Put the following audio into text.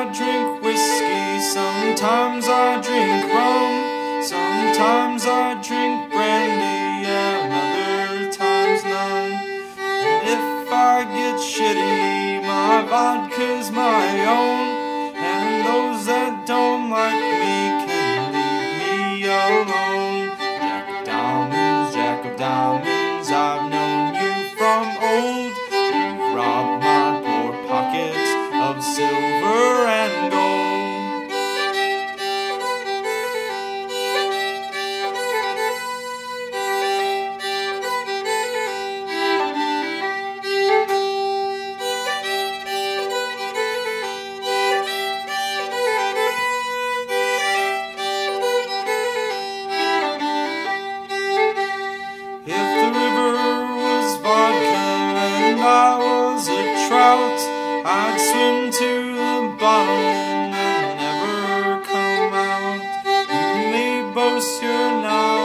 I drink whiskey, sometimes I drink rum, sometimes I drink brandy, and other times none. And if I get shitty, my vodka's my own, and those that don't like me can leave me alone. Jack of diamonds, I've known you from old. You've robbed my poor pockets of silver and gold. If the river was vodka and I was a trout, I'd swim to the bottom and never come out. You may boast you're not